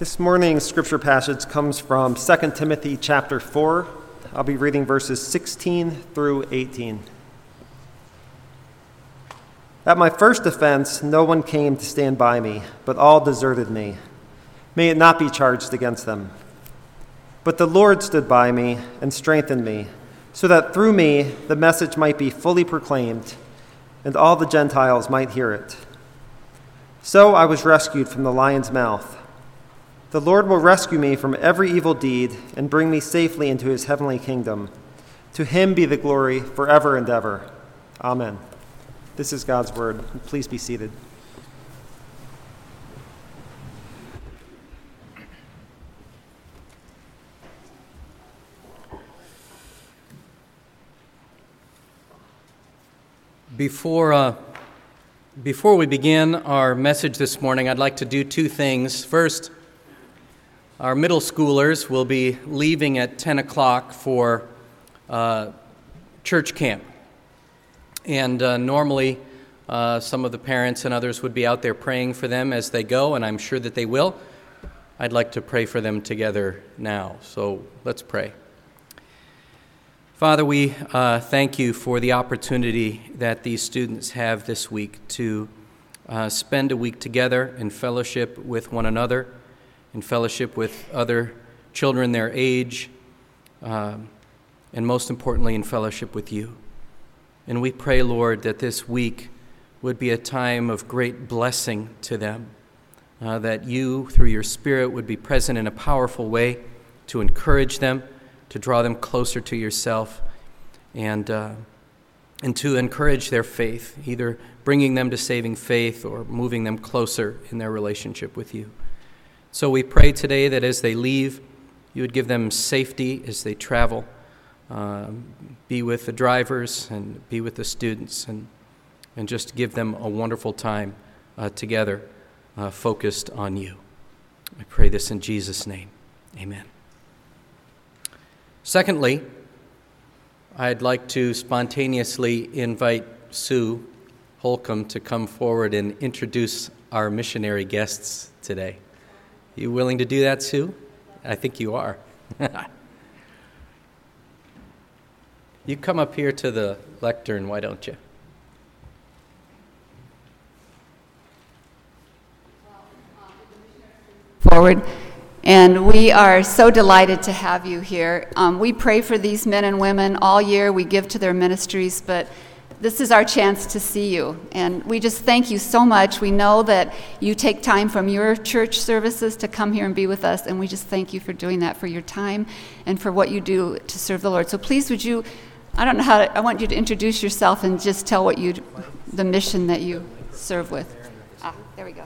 This morning's scripture passage comes from 2 Timothy chapter 4. I'll be reading verses 16 through 18. At my first offense, no one came to stand by me, but all deserted me. May it not be charged against them. But the Lord stood by me and strengthened me, so that through me the message might be fully proclaimed, and all the Gentiles might hear it. So I was rescued from the lion's mouth. The Lord will rescue me from every evil deed and bring me safely into his heavenly kingdom. To him be the glory forever and ever. Amen. This is God's word. Please be seated. Before we begin our message this morning, I'd like to do two things. First, our middle schoolers will be leaving at 10 o'clock for church camp. And normally, some of the parents and others would be out there praying for them as they go, and I'm sure that they will. I'd like to pray for them together now. So let's pray. Father, we thank you for the opportunity that these students have this week to spend a week together in fellowship with one another, in fellowship with other children their age, and most importantly, in fellowship with you. And we pray, Lord, that this week would be a time of great blessing to them, that you, through your Spirit, would be present in a powerful way to encourage them, to draw them closer to yourself, and to encourage their faith, either bringing them to saving faith or moving them closer in their relationship with you. So we pray today that as they leave, you would give them safety as they travel, be with the drivers and be with the students, and just give them a wonderful time together, focused on you. I pray this in Jesus' name. Amen. Secondly, I'd like to spontaneously invite Sue Holcomb to come forward and introduce our missionary guests today. You willing to do that, Sue? I think you are. You come up here to the lectern, why don't you? Forward. And we are so delighted to have you here. We pray for these men and women all year. We give to their ministries, but this is our chance to see you. And we just thank you so much. We know that you take time from your church services to come here and be with us, and we just thank you for doing that, for your time and for what you do to serve the Lord. So please, would you, I want you to introduce yourself and just tell the mission that you serve with. There we go.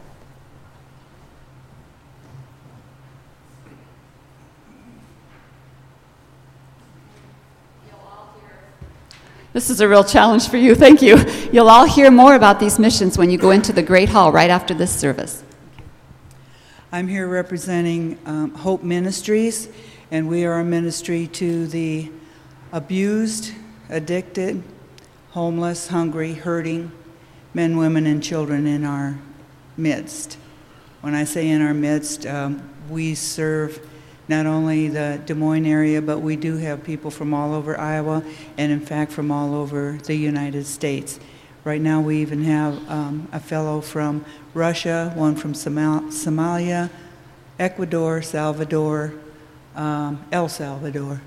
This is a real challenge for you. Thank you. You'll all hear more about these missions when you go into the Great Hall right after this service. I'm here representing Hope Ministries, and we are a ministry to the abused, addicted, homeless, hungry, hurting men, women, and children in our midst. When I say in our midst, we serve not only the Des Moines area, but we do have people from all over Iowa and, in fact, from all over the United States. Right now, we even have a fellow from Russia, one from Somalia, Ecuador, Salvador, El Salvador.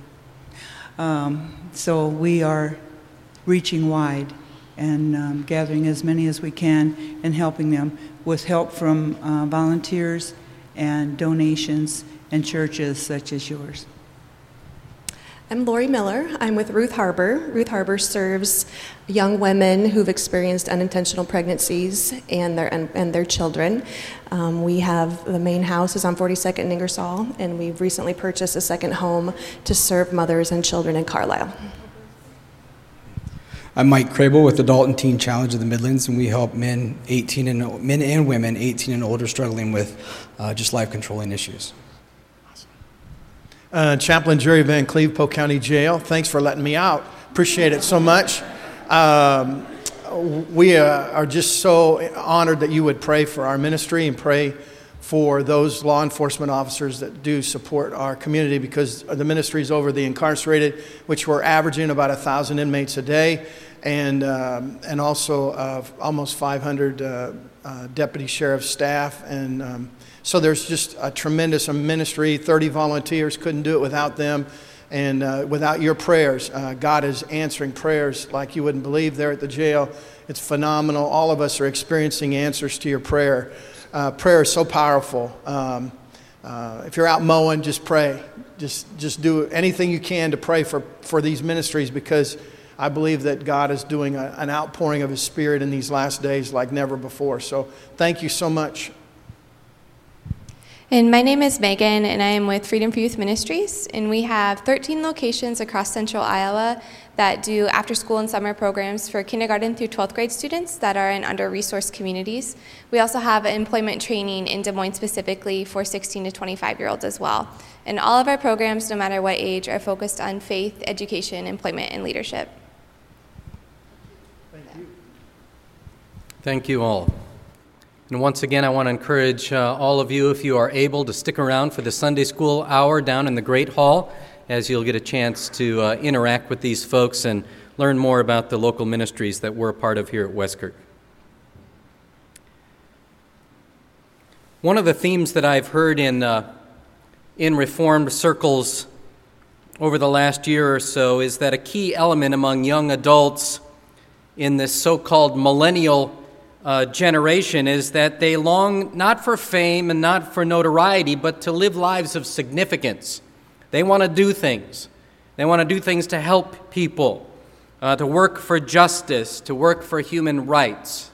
So we are reaching wide and gathering as many as we can and helping them with help from volunteers and donations and churches such as yours. I'm Lori Miller. I'm with Ruth Harbor. Ruth Harbor serves young women who've experienced unintentional pregnancies and their children. We have the main house is on 42nd and Ingersoll, and we've recently purchased a second home to serve mothers and children in Carlisle. I'm Mike Crable with the Dalton Teen Challenge of the Midlands, and we help men and women 18 and older struggling with just life-controlling issues. Chaplain Jerry Van Cleve, Polk County Jail. Thanks for letting me out. Appreciate it so much. We are just so honored that you would pray for our ministry and pray for those law enforcement officers that do support our community, because the ministries over the incarcerated, which we're averaging about 1,000 inmates a day, and also almost 500 deputy sheriff staff. And so there's just a tremendous ministry. 30 volunteers, couldn't do it without them. And without your prayers, God is answering prayers like you wouldn't believe there at the jail. It's phenomenal. All of us are experiencing answers to your prayer. Prayer is so powerful. If you're out mowing, just pray. Just do anything you can to pray for these ministries, because I believe that God is doing an outpouring of His Spirit in these last days like never before. So thank you so much. And my name is Megan, and I am with Freedom for Youth Ministries, and we have 13 locations across central Iowa that do after-school and summer programs for kindergarten through 12th grade students that are in under-resourced communities. We also have employment training in Des Moines specifically for 16 to 25-year-olds as well. And all of our programs, no matter what age, are focused on faith, education, employment, and leadership. Thank you. Thank you all. And once again, I want to encourage all of you, if you are able, to stick around for the Sunday school hour down in the Great Hall, as you'll get a chance to interact with these folks and learn more about the local ministries that we're a part of here at Westkirk. One of the themes that I've heard in Reformed circles over the last year or so is that a key element among young adults in this so-called millennial generation is that they long not for fame and not for notoriety, but to live lives of significance. They want to do things. They want to do things to help people, to work for justice, to work for human rights.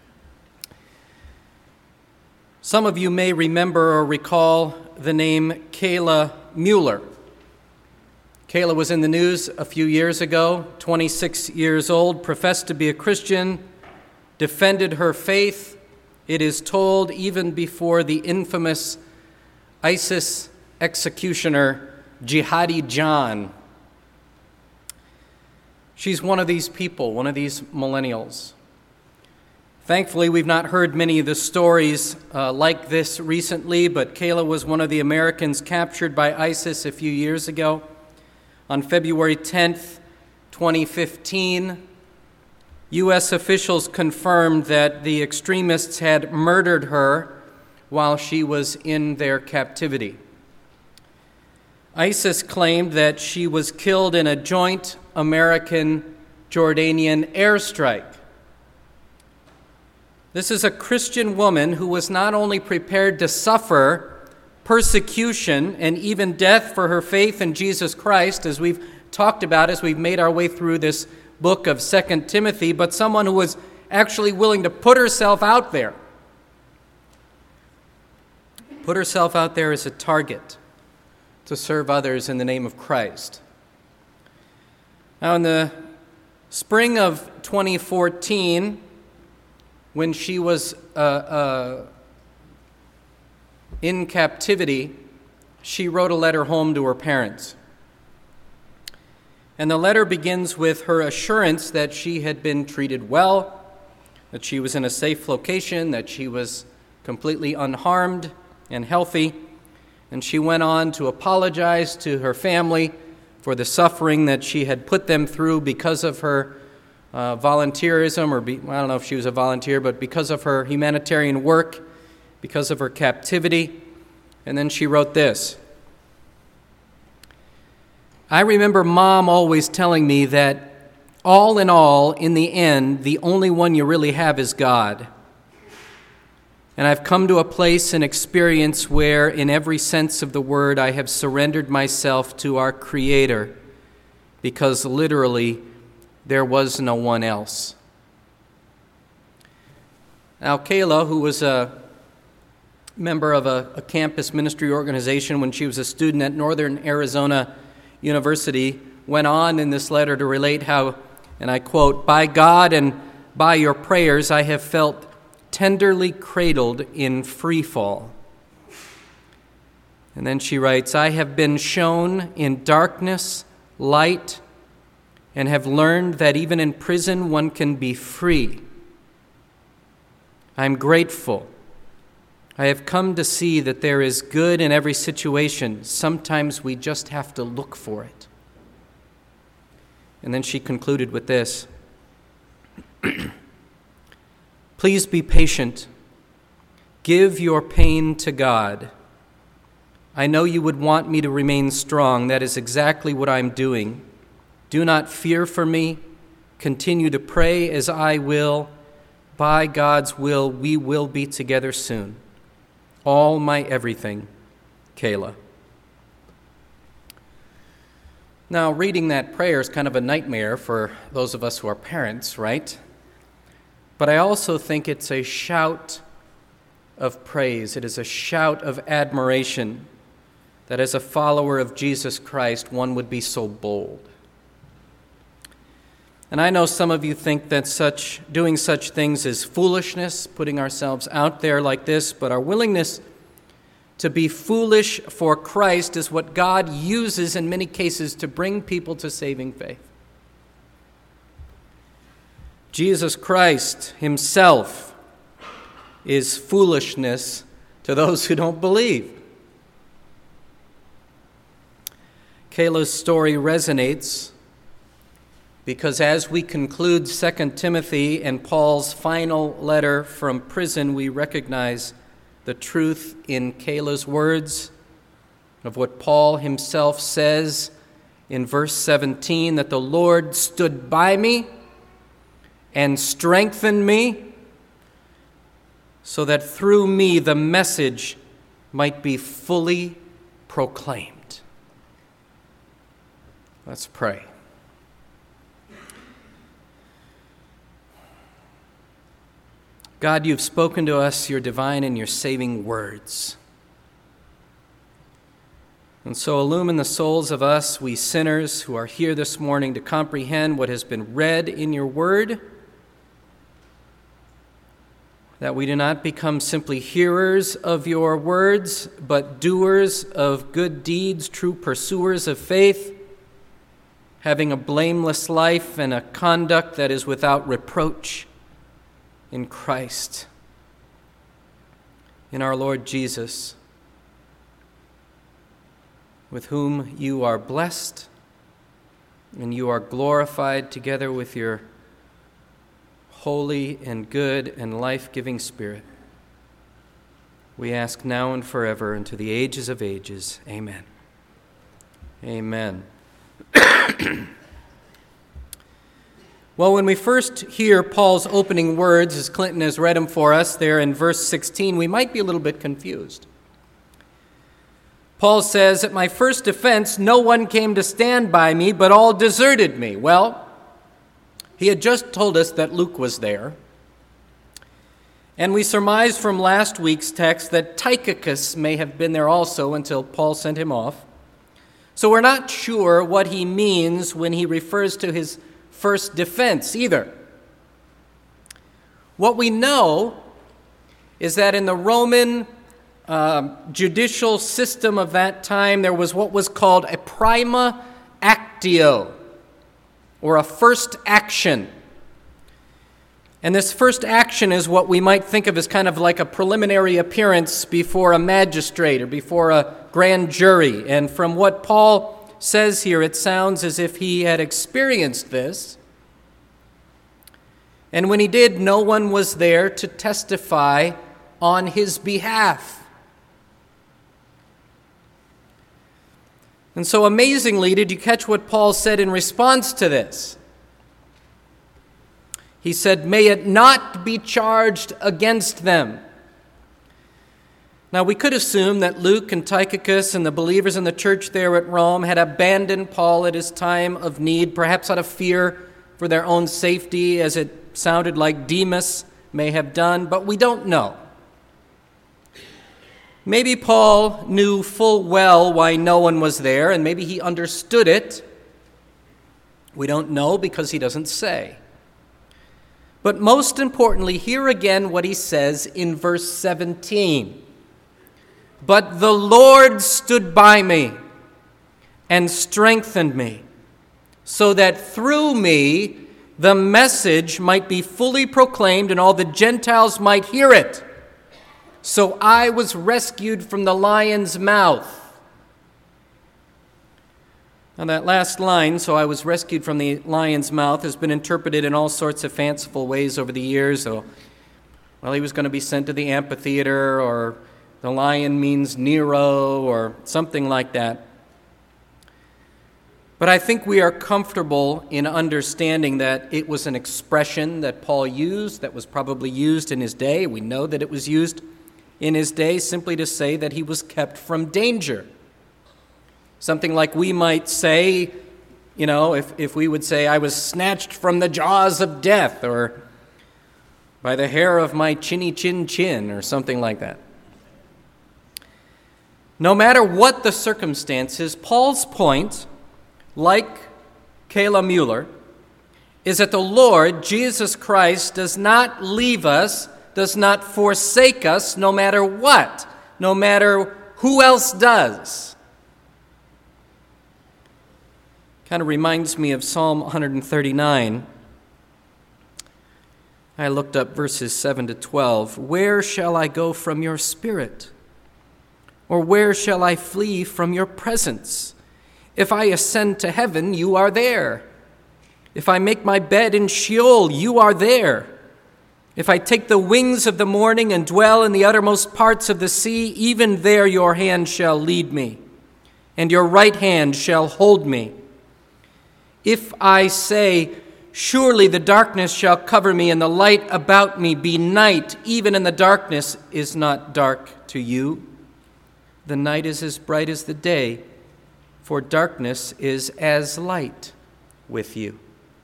Some of you may remember or recall the name Kayla Mueller. Kayla was in the news a few years ago, 26 years old, professed to be a Christian, defended her faith, it is told, even before the infamous ISIS executioner Jihadi John. She's one of these people, one of these millennials. Thankfully, we've not heard many of the stories like this recently, but Kayla was one of the Americans captured by ISIS a few years ago. On February 10th, 2015, U.S. officials confirmed that the extremists had murdered her while she was in their captivity. ISIS claimed that she was killed in a joint American-Jordanian airstrike. This is a Christian woman who was not only prepared to suffer persecution and even death for her faith in Jesus Christ, as we've talked about as we've made our way through this book of 2 Timothy, but someone who was actually willing to put herself out there. Put herself out there as a target to serve others in the name of Christ. Now, in the spring of 2014, when she was in captivity, she wrote a letter home to her parents. And the letter begins with her assurance that she had been treated well, that she was in a safe location, that she was completely unharmed and healthy. And she went on to apologize to her family for the suffering that she had put them through because of her volunteerism, I don't know if she was a volunteer, but because of her humanitarian work, because of her captivity. And then she wrote this: I remember Mom always telling me that all in all, in the end, the only one you really have is God. And I've come to a place and experience where, in every sense of the word, I have surrendered myself to our Creator, because literally there was no one else. Now, Kayla, who was a member of a campus ministry organization when she was a student at Northern Arizona University, went on in this letter to relate how, and I quote, "By God and by your prayers, I have felt tenderly cradled in free fall." And then she writes, "I have been shown in darkness light and have learned that even in prison one can be free. I'm grateful I have come to see that there is good in every situation. Sometimes we just have to look for it. And then she concluded with this. Please be patient. Give your pain to God. I know you would want me to remain strong. That is exactly what I'm doing. Do not fear for me. Continue to pray as I will. By God's will, we will be together soon. All my everything, Kayla. Now, reading that prayer is kind of a nightmare for those of us who are parents, right? But I also think it's a shout of praise. It is a shout of admiration that as a follower of Jesus Christ, one would be so bold. And I know some of you think that doing such things is foolishness, putting ourselves out there like this, but our willingness to be foolish for Christ is what God uses in many cases to bring people to saving faith. Jesus Christ himself is foolishness to those who don't believe. Kayla's story resonates because as we conclude 2 Timothy and Paul's final letter from prison, we recognize the truth in Kayla's words of what Paul himself says in verse 17, that the Lord stood by me and strengthened me so that through me the message might be fully proclaimed. Let's pray. God, you've spoken to us your divine and your saving words. And so illumine the souls of us, we sinners who are here this morning, to comprehend what has been read in your word, that we do not become simply hearers of your words, but doers of good deeds, true pursuers of faith, having a blameless life and a conduct that is without reproach in Christ, in our Lord Jesus, with whom you are blessed and you are glorified together with your holy and good and life-giving Spirit. We ask now and forever and to the ages of ages. Amen. Amen. Well, when we first hear Paul's opening words, as Clinton has read them for us there in verse 16, we might be a little bit confused. Paul says, "At my first defense, no one came to stand by me, but all deserted me." Well, he had just told us that Luke was there. And we surmised from last week's text that Tychicus may have been there also until Paul sent him off. So we're not sure what he means when he refers to his first defense either. What we know is that in the Roman judicial system of that time, there was what was called a prima actio, or a first action. And this first action is what we might think of as kind of like a preliminary appearance before a magistrate or before a grand jury. And from what Paul says here, it sounds as if he had experienced this. And when he did, no one was there to testify on his behalf. And so amazingly, did you catch what Paul said in response to this? He said, "May it not be charged against them." Now, we could assume that Luke and Tychicus and the believers in the church there at Rome had abandoned Paul at his time of need, perhaps out of fear for their own safety, as it sounded like Demas may have done, but we don't know. Maybe Paul knew full well why no one was there, and maybe he understood it. We don't know because he doesn't say. But most importantly, hear again what he says in verse 17. "But the Lord stood by me and strengthened me, so that through me the message might be fully proclaimed and all the Gentiles might hear it. so I was rescued from the lion's mouth. Now that last line, so I was rescued from the lion's mouth, has been interpreted in all sorts of fanciful ways over the years. So, well, he was going to be sent to the amphitheater, or the lion means Nero, or something like that. But I think we are comfortable in understanding that it was an expression that Paul used, that was probably used in his day. We know that it was used in his day simply to say that he was kept from danger. Something like we might say, if we would say, I was snatched from the jaws of death, or by the hair of my chinny chin chin, or something like that. No matter what the circumstances, Paul's point, like Kayla Mueller, is that the Lord, Jesus Christ, does not leave us, does not forsake us, no matter what, no matter who else does. Kind of reminds me of Psalm 139. I looked up verses 7 to 12. Where shall I go from your spirit? Or where shall I flee from your presence? If I ascend to heaven, you are there. If I make my bed in Sheol, you are there. If I take the wings of the morning and dwell in the uttermost parts of the sea, even there your hand shall lead me, and your right hand shall hold me. If I say, surely the darkness shall cover me, and the light about me be night, even in the darkness is not dark to you. The night is as bright as the day, for darkness is as light with you.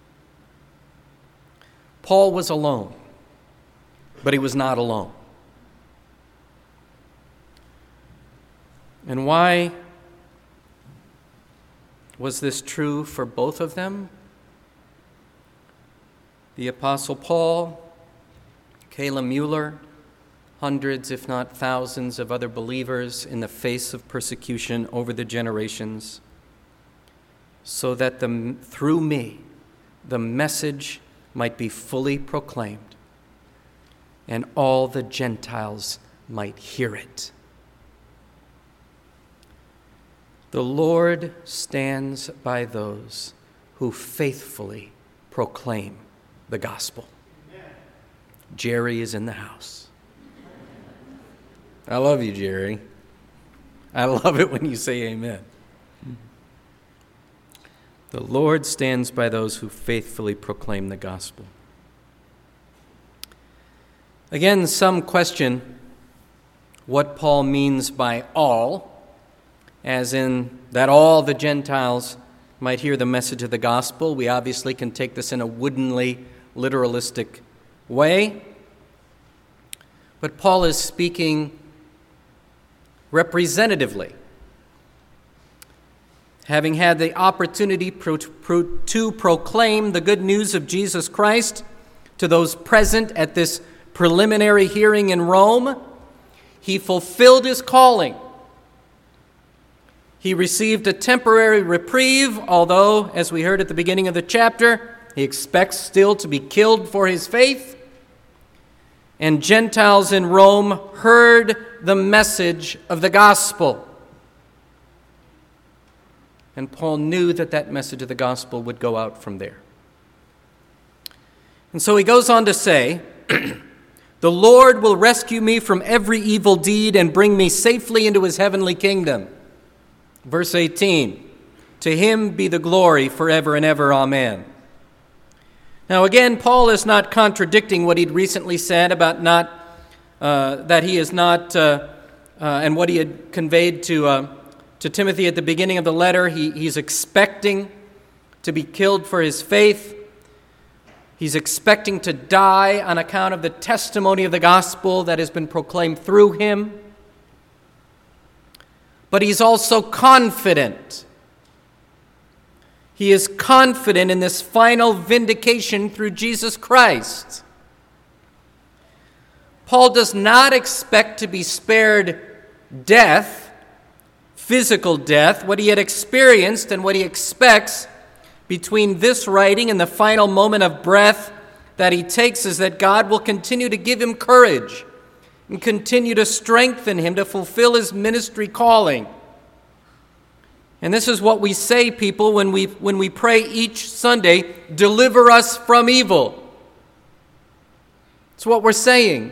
Paul was alone, but he was not alone. And why was this true for both of them? The Apostle Paul, Kayla Mueller, hundreds, if not thousands, of other believers in the face of persecution over the generations, so that through me, the message might be fully proclaimed, and all the Gentiles might hear it. The Lord stands by those who faithfully proclaim the gospel. Amen. Jerry is in the house. I love you, Jerry. I love it when you say amen. The Lord stands by those who faithfully proclaim the gospel. Again, some question what Paul means by all, as in that all the Gentiles might hear the message of the gospel. We obviously can take this in a woodenly, literalistic way. But Paul is speaking representatively. Having had the opportunity to proclaim the good news of Jesus Christ to those present at this preliminary hearing in Rome, he fulfilled his calling. He received a temporary reprieve, although, as we heard at the beginning of the chapter, he expects still to be killed for his faith. And Gentiles in Rome heard the message of the gospel. And Paul knew that that message of the gospel would go out from there. And so he goes on to say, the Lord will rescue me from every evil deed and bring me safely into his heavenly kingdom. Verse 18, to him be the glory forever and ever, amen. Now again, Paul is not contradicting what he'd recently said about that he is not, and what he had conveyed to Timothy at the beginning of the letter. He's expecting to be killed for his faith. He's expecting to die on account of the testimony of the gospel that has been proclaimed through him. But he's also confident. He is confident in this final vindication through Jesus Christ. Paul does not expect to be spared death, physical death. What he had experienced and what he expects between this writing and the final moment of breath that he takes is that God will continue to give him courage and continue to strengthen him to fulfill his ministry calling. And this is what we say, people, when we pray each Sunday, deliver us from evil. It's what we're saying.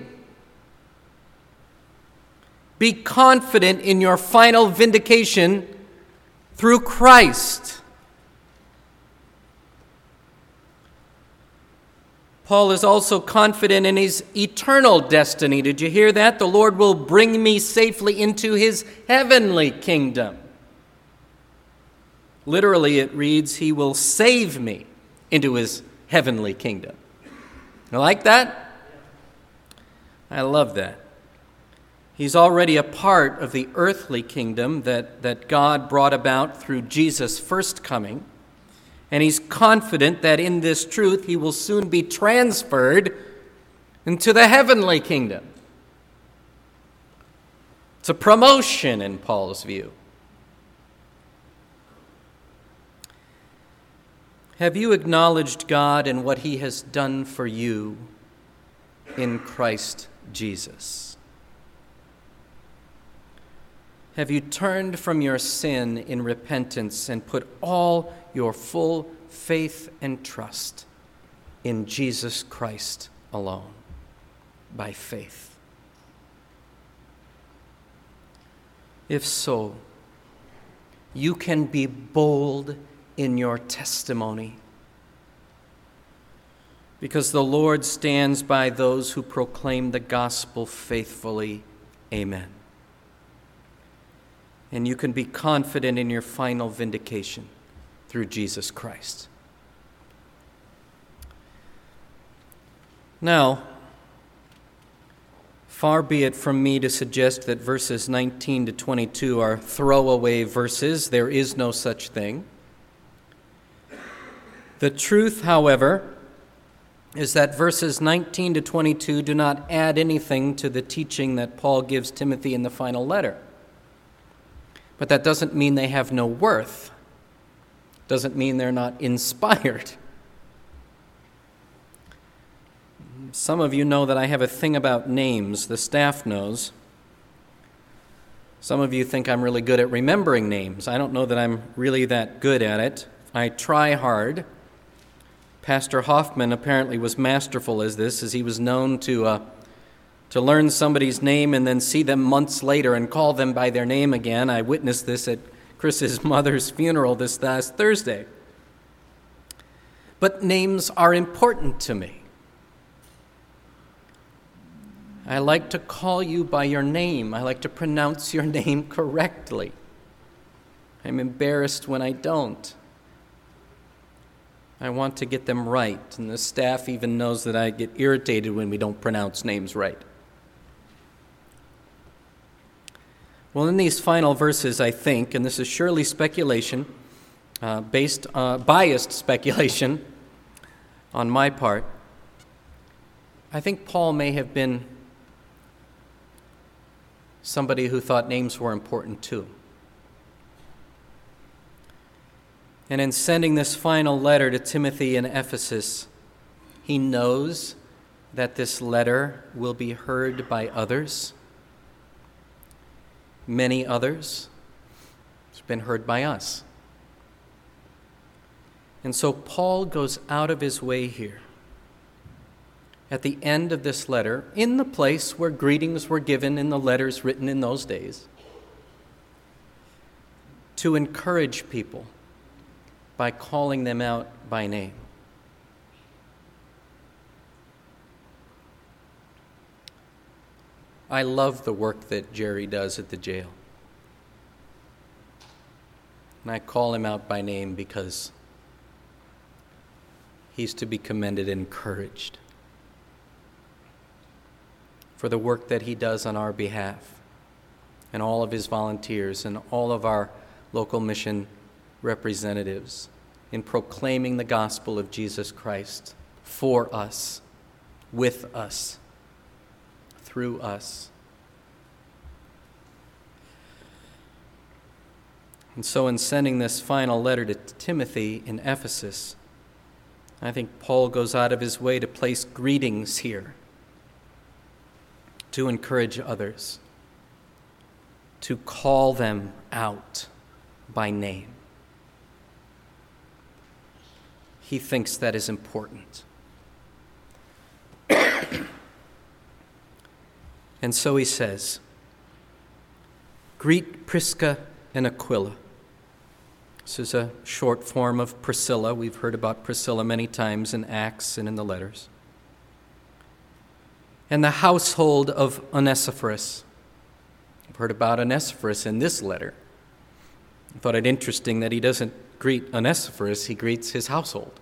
Be confident in your final vindication through Christ. Paul is also confident in his eternal destiny. Did you hear that? The Lord will bring me safely into his heavenly kingdom. Literally, it reads, he will save me into his heavenly kingdom. You like that? I love that. He's already a part of the earthly kingdom that God brought about through Jesus' first coming. And he's confident that in this truth he will soon be transferred into the heavenly kingdom. It's a promotion in Paul's view. Have you acknowledged God and what he has done for you in Christ Jesus? Have you turned from your sin in repentance and put all your full faith and trust in Jesus Christ alone, by faith? If so, you can be bold in your testimony, because the Lord stands by those who proclaim the gospel faithfully. Amen. And you can be confident in your final vindication through Jesus Christ. Now, far be it from me to suggest that verses 19 to 22 are throwaway verses. There is no such thing. The truth, however, is that verses 19 to 22 do not add anything to the teaching that Paul gives Timothy in the final letter. But that doesn't mean they have no worth. Doesn't mean they're not inspired. Some of you know that I have a thing about names. The staff knows. Some of you think I'm really good at remembering names. I don't know that I'm really that good at it. I try hard. Pastor Hoffman apparently was masterful as he was known to learn somebody's name and then see them months later and call them by their name again. I witnessed this at Chris's mother's funeral this last Thursday. But names are important to me. I like to call you by your name. I like to pronounce your name correctly. I'm embarrassed when I don't. I want to get them right, and the staff even knows that I get irritated when we don't pronounce names right. Well, in these final verses, I think, and this is surely speculation, biased speculation on my part, I think Paul may have been somebody who thought names were important too. And in sending this final letter to Timothy in Ephesus, he knows that this letter will be heard by others, many others. It's been heard by us. And so Paul goes out of his way here at the end of this letter, in the place where greetings were given in the letters written in those days, to encourage people by calling them out by name. I love the work that Jerry does at the jail. And I call him out by name because he's to be commended and encouraged for the work that he does on our behalf, and all of his volunteers and all of our local mission representatives in proclaiming the gospel of Jesus Christ for us, with us, through us. And so in sending this final letter to Timothy in Ephesus, I think Paul goes out of his way to place greetings here to encourage others, to call them out by name. He thinks that is important. And so he says, greet Prisca and Aquila. This is a short form of Priscilla. We've heard about Priscilla many times in Acts and in the letters. And the household of Onesiphorus. We've heard about Onesiphorus in this letter. I thought it interesting that he doesn't greet Onesiphorus, he greets his household.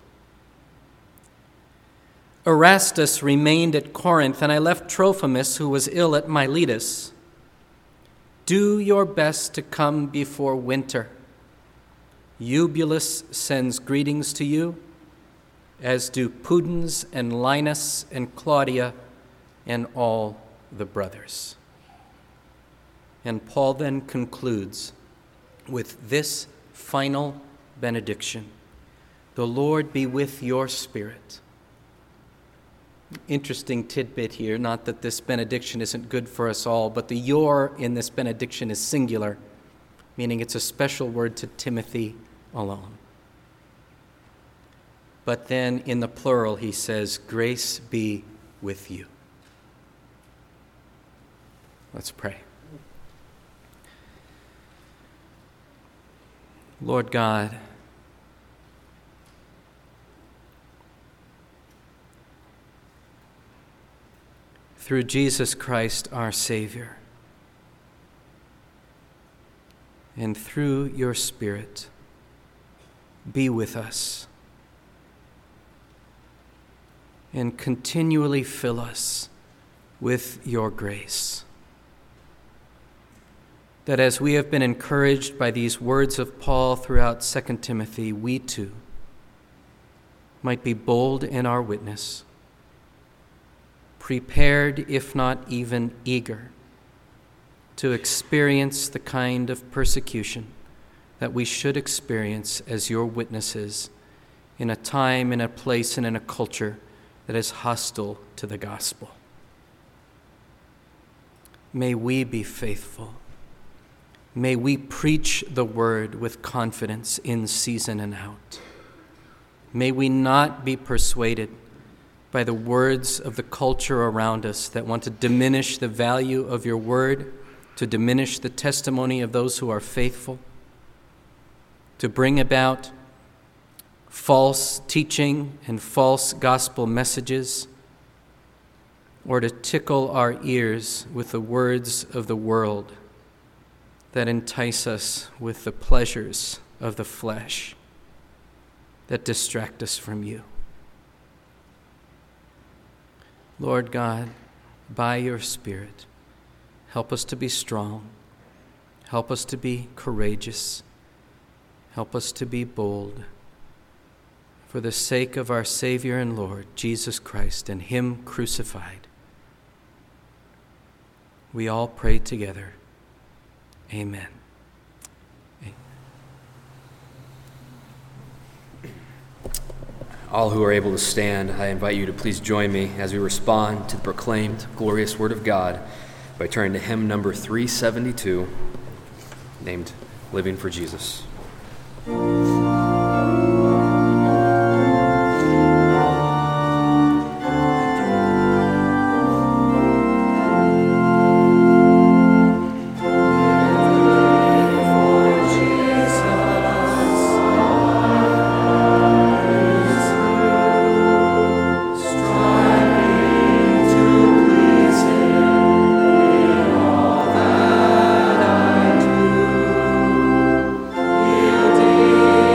Erastus remained at Corinth, and I left Trophimus, who was ill at Miletus. Do your best to come before winter. Eubulus sends greetings to you, as do Pudens and Linus and Claudia and all the brothers. And Paul then concludes with this final benediction. The Lord be with your spirit. Interesting tidbit here, not that this benediction isn't good for us all, but the your in this benediction is singular, meaning it's a special word to Timothy alone. But then in the plural he says, grace be with you. Let's pray. Lord God, through Jesus Christ, our Savior, and through your Spirit, be with us and continually fill us with your grace. That as we have been encouraged by these words of Paul throughout 2 Timothy, we too might be bold in our witness, prepared, if not even eager, to experience the kind of persecution that we should experience as your witnesses in a time, in a place, and in a culture that is hostile to the gospel. May we be faithful. May we preach the word with confidence in season and out. May we not be persuaded by the words of the culture around us that want to diminish the value of your word, to diminish the testimony of those who are faithful, to bring about false teaching and false gospel messages, or to tickle our ears with the words of the world that entice us with the pleasures of the flesh, that distract us from you. Lord God, by your Spirit, help us to be strong, help us to be courageous, help us to be bold, for the sake of our Savior and Lord, Jesus Christ, and him crucified. We all pray together. Amen. All who are able to stand, I invite you to please join me as we respond to the proclaimed glorious word of God by turning to hymn number 372, named Living for Jesus. Dear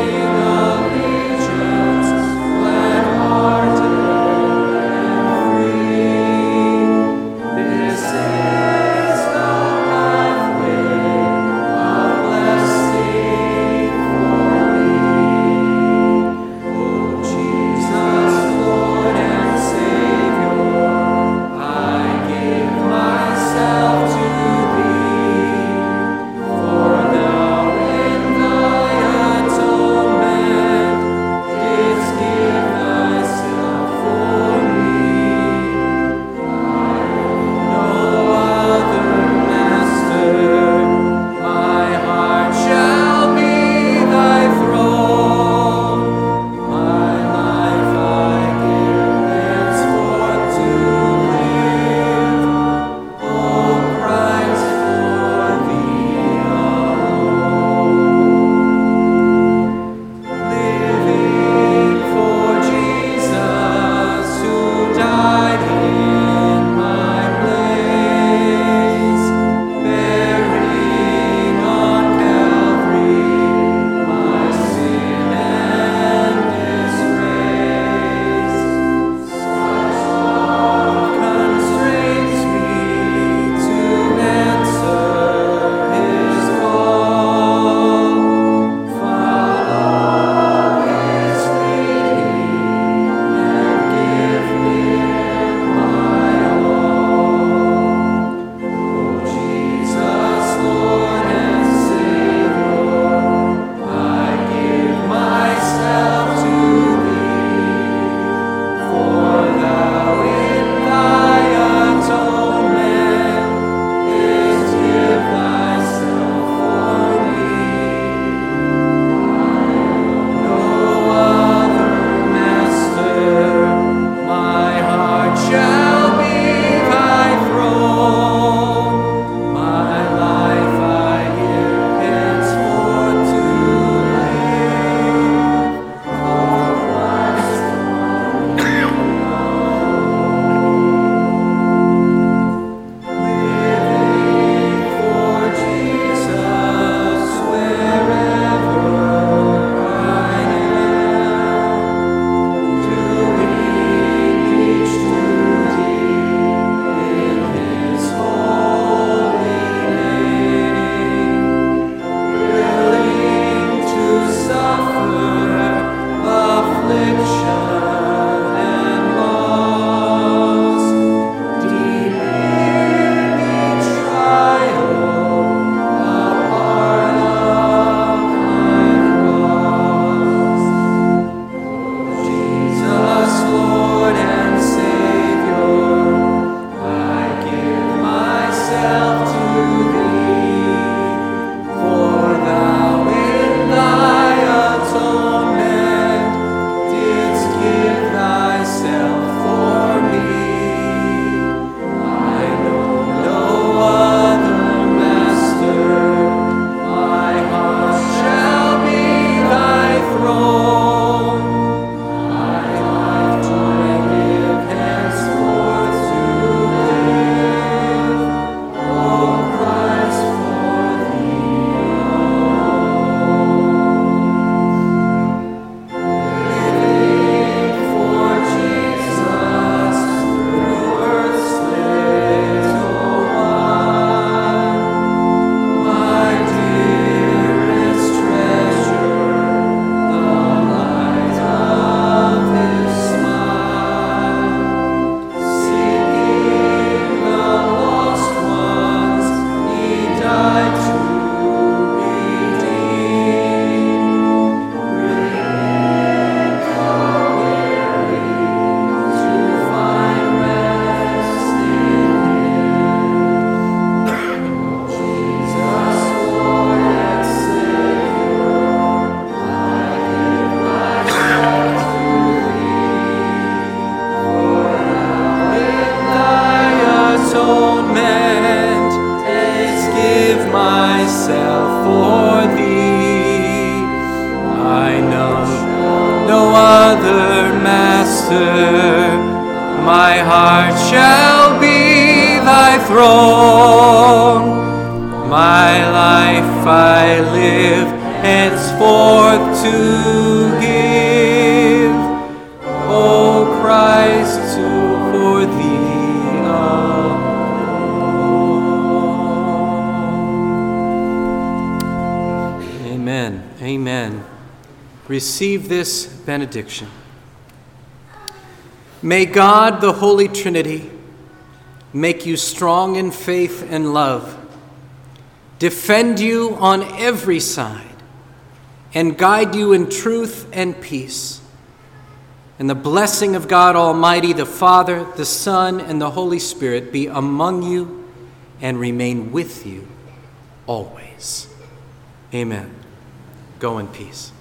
altar, my heart shall be thy throne. My life I live henceforth to give, O Christ, for thee alone. Amen. Amen. Receive this benediction. May God, the Holy Trinity, make you strong in faith and love, defend you on every side, and guide you in truth and peace. And the blessing of God Almighty, the Father, the Son, and the Holy Spirit be among you and remain with you always. Amen. Go in peace.